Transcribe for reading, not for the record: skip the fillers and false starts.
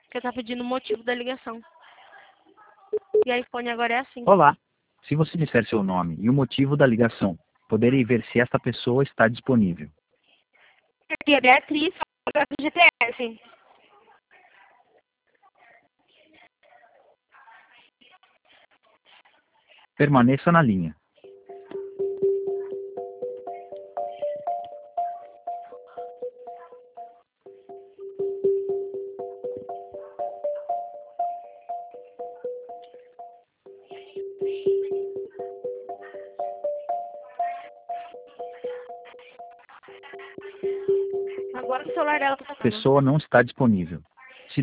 Que tá pedindo o motivo da ligação. E iPhone agora é assim. Olá. Se você disser seu nome e o motivo da ligação, poderei ver se esta pessoa está disponível. Aqui é Beatriz, do GPS. Permaneça na linha. Agora o celular dela tá A tocando. pessoa não está disponível.